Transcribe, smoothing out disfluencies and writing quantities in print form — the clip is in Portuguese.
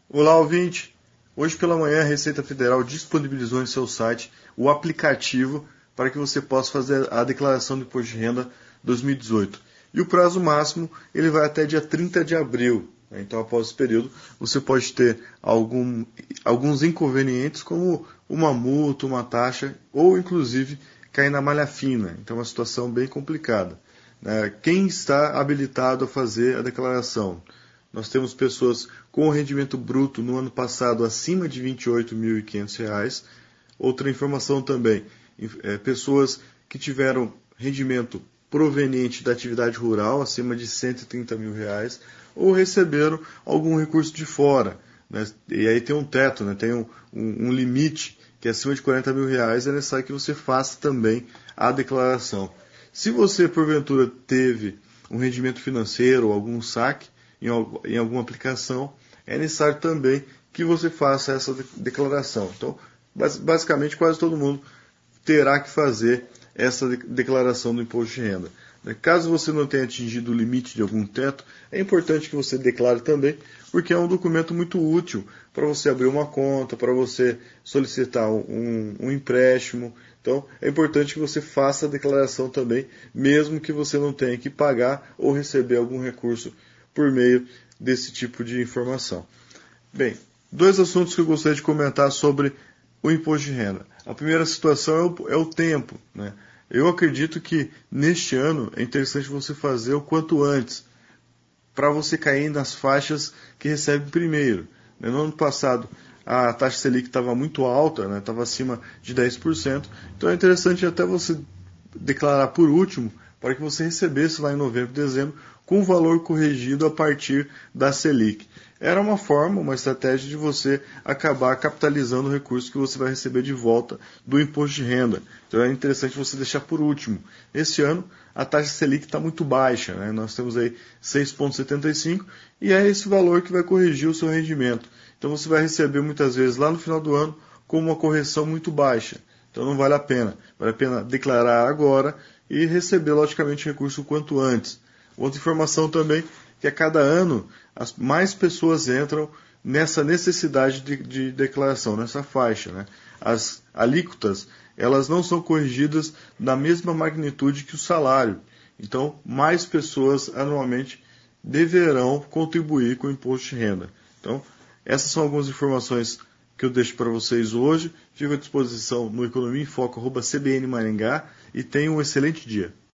Olá, ouvinte! Hoje pela manhã a Receita Federal disponibilizou em seu site o aplicativo para que você possa fazer a declaração do Imposto de Renda 2018. E o prazo máximo ele vai até dia 30 de abril. Então, após esse período, você pode ter alguns inconvenientes, como uma multa, uma taxa, ou inclusive cair na malha fina. Então, é uma situação bem complicada. Quem está habilitado a fazer a declaração? Nós temos pessoas com o rendimento bruto no ano passado acima de R$ 28.500. Outra informação também, pessoas que tiveram rendimento proveniente da atividade rural acima de R$ 130 mil, ou receberam algum recurso de fora. E aí tem um teto, tem um limite, que é acima de R$ 40 mil, é necessário que você faça também a declaração. Se você, porventura, teve um rendimento financeiro ou algum saque em alguma aplicação, é necessário também que você faça essa declaração. Então, basicamente, quase todo mundo terá que fazer essa declaração do imposto de renda. Caso você não tenha atingido o limite de algum teto, é importante que você declare também, porque é um documento muito útil para você abrir uma conta, para você solicitar um empréstimo. Então, é importante que você faça a declaração também, mesmo que você não tenha que pagar ou receber algum recurso por meio desse tipo de informação. Bem, dois assuntos que eu gostaria de comentar sobre o imposto de renda. A primeira situação é o tempo. Eu acredito que neste ano é interessante você fazer o quanto antes, para você cair nas faixas que recebe primeiro. No ano passado, a taxa Selic estava muito alta, estava acima de 10%, então é interessante até você declarar por último, para que você recebesse lá em novembro e dezembro com o valor corrigido a partir da Selic. Era uma forma, uma estratégia de você acabar capitalizando o recurso que você vai receber de volta do imposto de renda. Então é interessante você deixar por último. Esse ano a taxa Selic está muito baixa, nós temos aí 6,75 e é esse valor que vai corrigir o seu rendimento. Então você vai receber muitas vezes lá no final do ano com uma correção muito baixa. Então não vale a pena. Vale a pena declarar agora e receber, logicamente, o recurso o quanto antes. Outra informação também, que a cada ano mais pessoas entram nessa necessidade de declaração, nessa faixa. As alíquotas, elas não são corrigidas na mesma magnitude que o salário. Então, mais pessoas anualmente deverão contribuir com o imposto de renda. Então, essas são algumas informações que eu deixo para vocês hoje. Fico à disposição no economiaemfoco@cbnmaringá e tenham um excelente dia.